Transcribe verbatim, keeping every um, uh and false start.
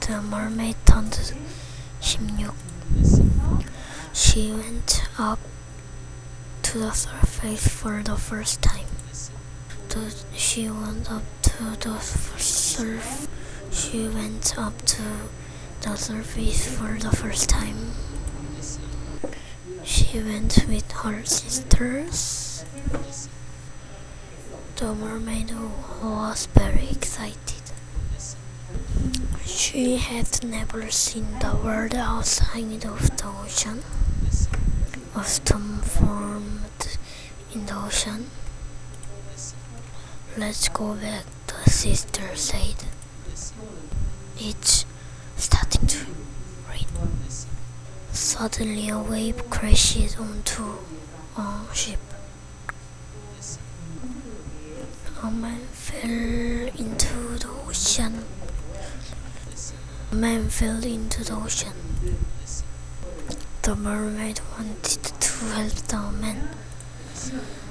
The mermaid turned sixteen. She went up to the surface for the first time. The, she went up to the surf. She went up to the surface for the first time. She went with her sisters. The mermaid was very excited. She had never seen the world outside of the ocean. A storm formed in the ocean. Let's go back, the sister said. It's starting to rain. Suddenly a wave crashed onto a ship. A man fell into the ocean. A man fell into the ocean. The mermaid wanted to help the man,